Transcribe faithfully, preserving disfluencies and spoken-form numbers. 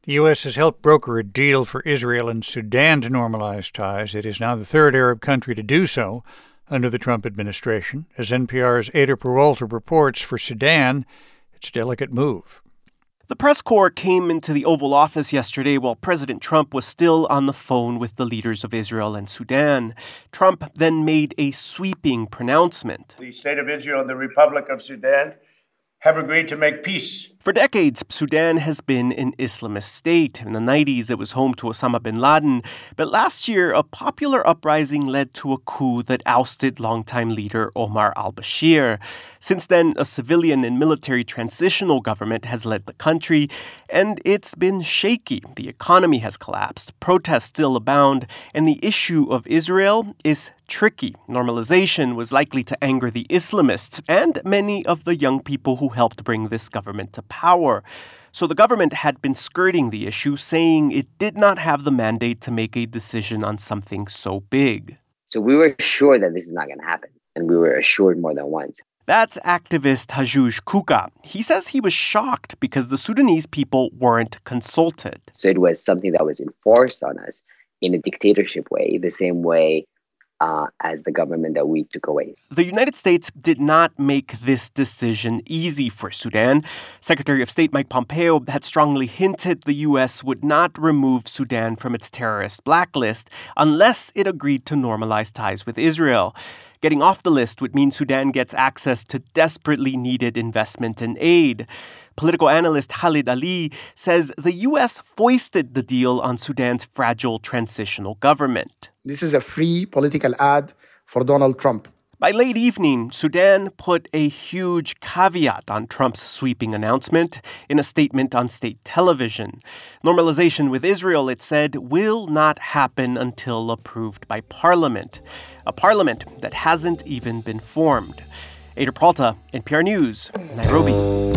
The U S has helped broker a deal for Israel and Sudan to normalize ties. It is now the third Arab country to do so under the Trump administration. As N P R's Ada Peralta reports, for Sudan, it's a delicate move. The press corps came into the Oval Office yesterday while President Trump was still on the phone with the leaders of Israel and Sudan. Trump then made a sweeping pronouncement. The State of Israel and the Republic of Sudan have agreed to make peace. For decades, Sudan has been an Islamist state. In the nineties, it was home to Osama bin Laden. But last year, a popular uprising led to a coup that ousted longtime leader Omar al-Bashir. Since then, a civilian and military transitional government has led the country, and it's been shaky. The economy has collapsed, protests still abound, and the issue of Israel is tricky. Normalization was likely to anger the Islamists and many of the young people who helped bring this government to power. So the government had been skirting the issue, saying it did not have the mandate to make a decision on something so big. So we were sure that this is not going to happen, and we were assured more than once. That's activist Hajuj Kuka. He says he was shocked because the Sudanese people weren't consulted. So it was something that was enforced on us in a dictatorship way, the same way Uh, as the government that we took away. The United States did not make this decision easy for Sudan. Secretary of State Mike Pompeo had strongly hinted the U S would not remove Sudan from its terrorist blacklist unless it agreed to normalize ties with Israel. Getting off the list would mean Sudan gets access to desperately needed investment and aid. Political analyst Khalid Ali says the U S foisted the deal on Sudan's fragile transitional government. This is a free political ad for Donald Trump. By late evening, Sudan put a huge caveat on Trump's sweeping announcement in a statement on state television. Normalization with Israel, it said, will not happen until approved by Parliament, a parliament that hasn't even been formed. Ada Peralta, N P R News, Nairobi.